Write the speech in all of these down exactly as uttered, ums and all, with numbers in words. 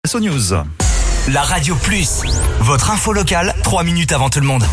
So News. La Radio Plus, votre info locale, trois minutes avant tout le monde.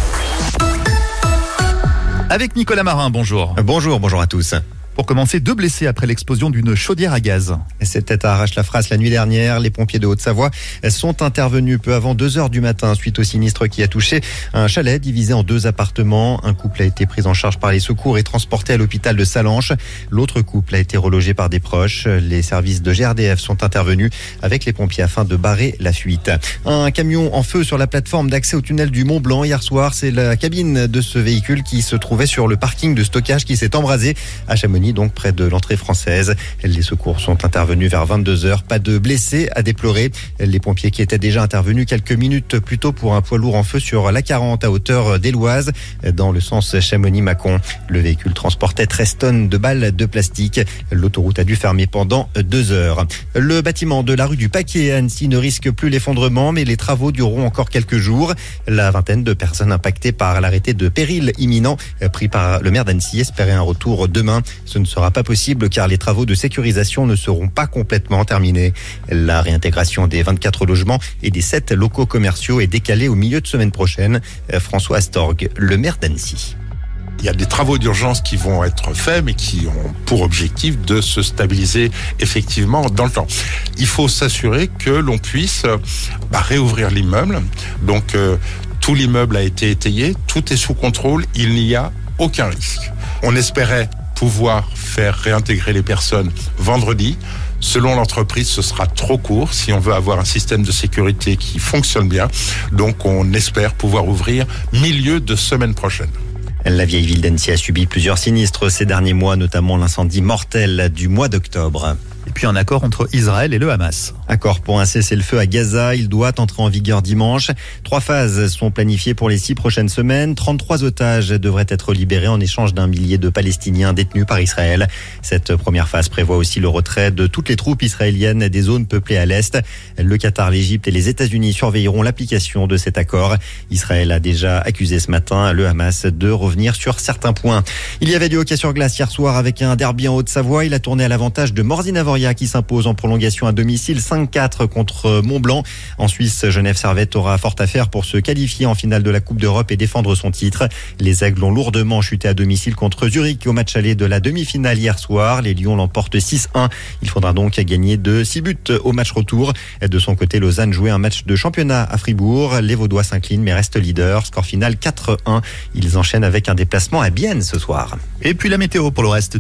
Avec Nicolas Marin, bonjour. Bonjour, bonjour à tous. Pour commencer, deux blessés après l'explosion d'une chaudière à gaz. C'était à Arrache-la-Frasse la nuit dernière. Les pompiers de Haute-Savoie sont intervenus peu avant deux heures du matin suite au sinistre qui a touché un chalet divisé en deux appartements. Un couple a été pris en charge par les secours et transporté à l'hôpital de Sallanches. L'autre couple a été relogé par des proches. Les services de G R D F sont intervenus avec les pompiers afin de barrer la fuite. Un camion en feu sur la plateforme d'accès au tunnel du Mont Blanc hier soir. C'est la cabine de ce véhicule qui se trouvait sur le parking de stockage qui s'est embrasé à Chamonix, donc près de l'entrée française. Les secours sont intervenus vers vingt-deux heures. Pas de blessés à déplorer. Les pompiers qui étaient déjà intervenus quelques minutes plus tôt pour un poids lourd en feu sur l'A quarante à hauteur d'Éloise, dans le sens Chamonix-Mâcon. Le véhicule transportait treize tonnes de balles de plastique. L'autoroute a dû fermer pendant deux heures. Le bâtiment de la rue du Paquet à Annecy ne risque plus l'effondrement, mais les travaux dureront encore quelques jours. La vingtaine de personnes impactées par l'arrêté de péril imminent pris par le maire d'Annecy espérait un retour demain. Ce ne sera pas possible car les travaux de sécurisation ne seront pas complètement terminés. La réintégration des vingt-quatre logements et des sept locaux commerciaux est décalée au milieu de semaine prochaine. François Astorg, le maire d'Annecy. Il y a des travaux d'urgence qui vont être faits, mais qui ont pour objectif de se stabiliser effectivement dans le temps. Il faut s'assurer que l'on puisse bah, réouvrir l'immeuble. Donc, euh, tout l'immeuble a été étayé, tout est sous contrôle, il n'y a aucun risque. On espérait pouvoir faire réintégrer les personnes vendredi. Selon l'entreprise, ce sera trop court si on veut avoir un système de sécurité qui fonctionne bien. Donc, on espère pouvoir ouvrir milieu de semaine prochaine. La vieille ville d'Annecy a subi plusieurs sinistres ces derniers mois, notamment l'incendie mortel du mois d'octobre. Et puis un accord entre Israël et le Hamas. Accord pour un cessez-le-feu à Gaza. Il doit entrer en vigueur dimanche. Trois phases sont planifiées pour les six prochaines semaines. trente-trois otages devraient être libérés en échange d'un millier de Palestiniens détenus par Israël. Cette première phase prévoit aussi le retrait de toutes les troupes israéliennes des zones peuplées à l'Est. Le Qatar, l'Égypte et les États-Unis surveilleront l'application de cet accord. Israël a déjà accusé ce matin le Hamas de revenir sur certains points. Il y avait du hockey sur glace hier soir avec un derby en Haute-Savoie. Il a tourné à l'avantage de Morzine-Avoria qui s'impose en prolongation à domicile cinq quatre contre Mont-Blanc. En Suisse, Genève Servette aura fort à faire pour se qualifier en finale de la Coupe d'Europe et défendre son titre. Les Aigles ont lourdement chuté à domicile contre Zurich au match aller de la demi-finale hier soir. Les Lions l'emportent six un. Il faudra donc gagner de six buts au match retour. De son côté, Lausanne jouait un match de championnat à Fribourg. Les Vaudois s'inclinent mais restent leaders. Score final quatre un. Ils enchaînent avec un déplacement à Bienne ce soir. Et puis la météo pour le reste